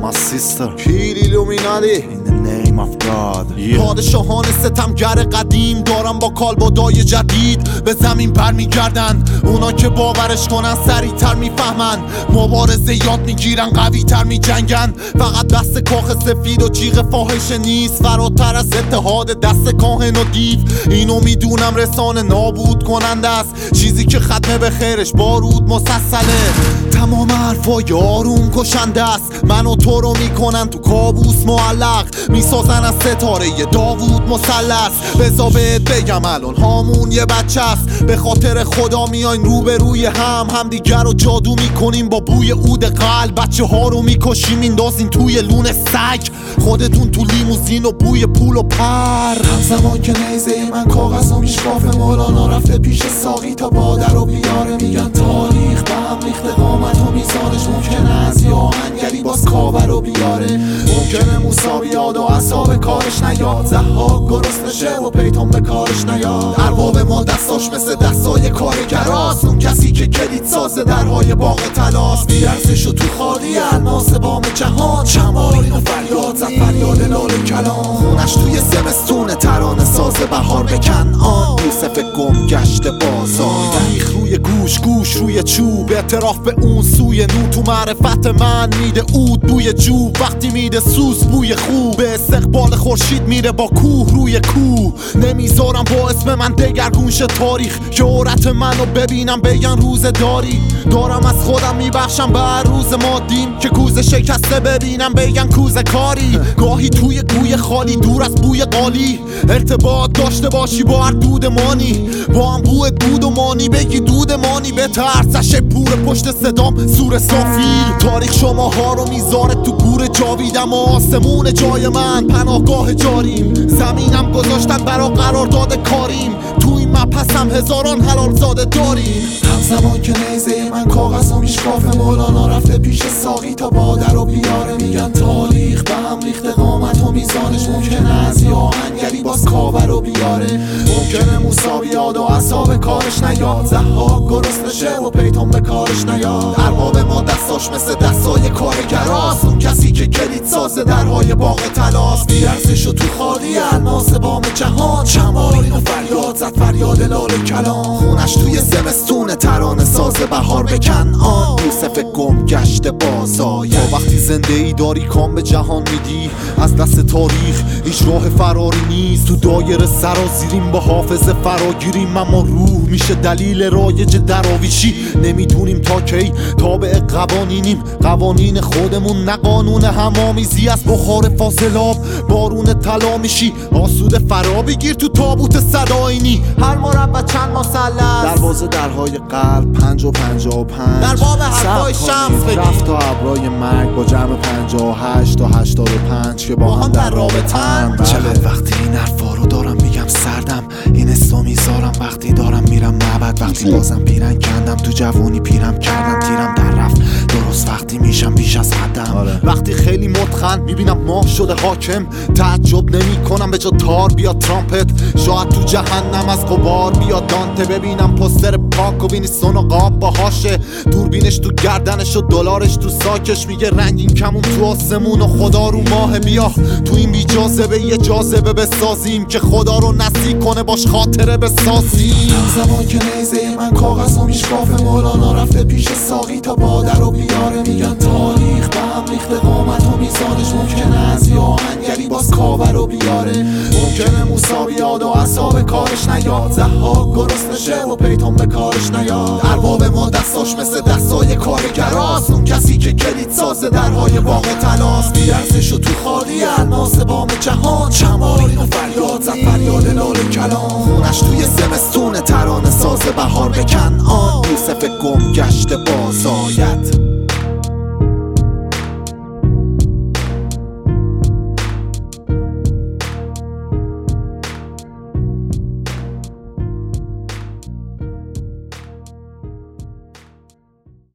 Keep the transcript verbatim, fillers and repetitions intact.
my sister Kill Illuminati in the name of God. yeah. پادشاهان ستمگر قدیم دارن با کالبدای جدید به زمین برمیگردن. اونا که باورش کنن سریعتر میفهمن، مبارزه یاد میگیرن قویتر میجنگن. فقط دست کاخ سفید و جیغ فاحشه نیست، فراتر از اتحاد دست کاهن و دیو. اینو میدونم رسانه نابود کننده است، چیزی که ختمه به خیرش بارود مسلسله. تمام حرفای آروم کشنده است، من و تو رو میکنن تو کابوس معلق، میسازن از ستاره داوود مثلث. بذار بهت بگم الان هامون یه بچه است، به خاطر خدا میاین رو به روی هم همدیگر رو جادو میکنیم با بوی عود قلب. بچه ها رو میکشیم میندازین توی لون سگ، خودتون تو لیموزین و بوی پول و پر. همزمان که نیزه من کاغذ و میشکاف مولانا رفته پیش ساقی تا بادر و بیاره. میگن تاریخ به هم ریخته قامت و میزانش، ممکنه از یه آهنگری باز کاور رو بیاره. ممکنه موسا بیاد و اصاب کارش نیاد، زحاک گرست نشه و پیتون به کارش نیاد. ارباب ما دستاش مثل دستای کارگراست، اون کسی که کلید سازه درهای باغ تلاست. بیارزش و تو خالی الماس بام جهان، چمارین و فریاد زد فریاد لال کلام. خونش توی زمستون ترانه ساز بهار به کنعان، یوسف گم گشته بازار. ریخ روی گوش گوش روی چوب، اعتراف به اون سوی نو. تو معرفت من میده عود بوی جو، وقتی میده سوز بوی خوب. به استقبال خورشید میره با کوه روی کوه. نمیذارم با اسم من دگرگون شه تاریخ، جرأت منو ببینم بگن روز داری. دارم از خودم میبخشم به هر روز مادیم که کوزه شکسته ببینم بگن کوزه کاری. گاهی توی گوی خالی دور از بوی قالی، ارتباط داشته باشی با هر دود مانی. با هم بوی دود و مانی بگی دود مانی، به ترسش پور پشت صدام سور صافی. تاریخ شماها رو میذاره تو گور جاویدم و آسمون جای من پناهگاه جاریم. زمینم گذاشتن برا قرارداد کاریم، تو این مپسم هزاران حلال زاده داریم. همزمان که نیزه من کاغذ و میشکاف مولانا رفته پیش ساقی تا بادر رو بیاره. میگن تاریخ به هم ریخته قامت و میزانش، ممکنه از یه آهنگری باز کاور رو بیاره. ممکنه موسا بیاد و اصاب کارش نیاد، زحاک گرست نشه و پیتون به کارش نیاد. ارباب ما دستاش مثل دستای کارگراست، اون کسی که کلید سازه درهای باغ تلاست. بیارزش و تو خالی الماس بام جهان، چمارین و فریاد زد فریاد لال کلام. خونش توی زمستون ترانه ساز بهار به کنعان، یوسف گم گشته بازای. تا وقتی زنده ای داری کام به جهان میدی، از دست تاریخ هیچ راه فراری نیست. تو دایره سرازیریم با حافظه فراگیریم، اما روح میشه دلیل رایج دراویشی. نمیدونیم تا کی تابع قوانینیم، قوانین خودمون نه قانون همامیزی. از بخار فاضلاب بارون طلا میشی، آسوده فرا بگیر تو تابوت صداینی. هر مربع چند مثلث، دروازه درهای قلب پنج و پنجاه و پنج. در باب حرفای شمس بگیر رفت تا ابرای مرگ با جمع پنجاه و هشت تا هشتاد و پنج که با هم در رابطن. چقدر وقتی این حرفا رو دارم میگم سردم، این اسمو میذارم وقتی دارم میرم معبد. وقتی بازم پیرن کندم تو جوونی پیرم کردم، تیرم در رفت درست وقتی میشم بیش از حدم. آره. وقتی خیلی متخن میبینم ماه شده حاکم، تعجب نمی کنم به جا تار بیاد ترامپت. شاید تو جهنم از غبار بیاد دانته، ببینم پستر پاک و وینیستون و قاب باهاشه. دوربینش تو گردنش و دلارش تو ساکش، میگه رنگین کمون تو آسمون و خدا رو ماه. بیا تو این بی جاذبه یه جاذبه بسازیم که خدا رو نزدیک کنه باش خاطره بسازیم. همزمان که نیزه من کاغذ و میشکاف مولانا رفته پیش ساقی تا بادر رو بیاره. میگن تاریخ به هم ریخته قامت و میزانش، ممکنه از یه آهنگری باز کاور رو بیاره. ممکنه موسا بیاد و اصاب کارش نیاد، زحاک گرست نشه و پیتون به کارش نیاد. ارباب ما دستاش مثل دستای کارگراست، اون کسی که کلید سازه درهای باغ تلاست. بیارزش و تو خالی الماس بام جهان، چمارین و فریاد زد فریاد لال کلام. خونش توی زمستون ترانه ساز بهار به کنعان، یوسف گم گشته بازای.